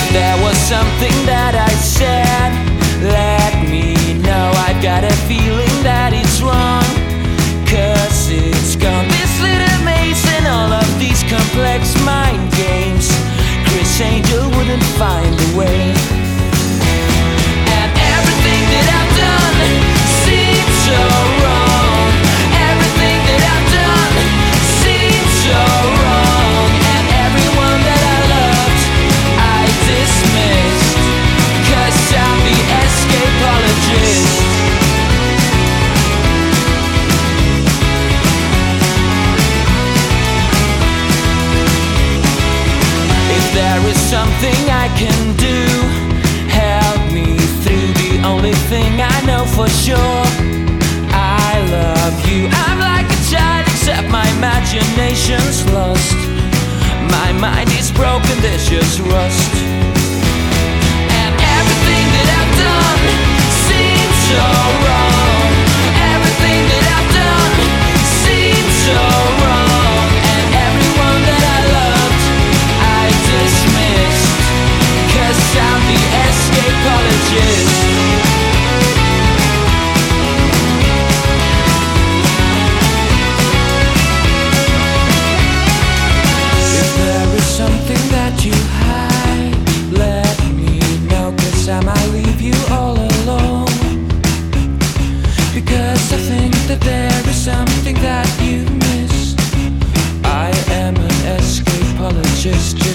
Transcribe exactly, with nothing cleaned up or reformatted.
There was something that I said, let me know. I've got a feeling that it's wrong, cause it's gone. This little maze and all of these complex mind games, Chris Angel wouldn't find a way. And everything that I've done seems so wrong. Everything that I've done seems so wrong. And everyone that I loved I dismissed, cause I'm the escapologist. If there is something I can do, help me through. The only thing I know for sure, I love you. I'm like a child except my imagination's lost. My mind is broken, there's just rust. And everything that I've done seems so wrong. Everything that I've done seems so wrong. And everyone that I loved I dismissed, cause I'm the escapologist. Something that you hide, let me know, cause I might leave you all alone. Because I think that there is something that you missed. I am an escapologist.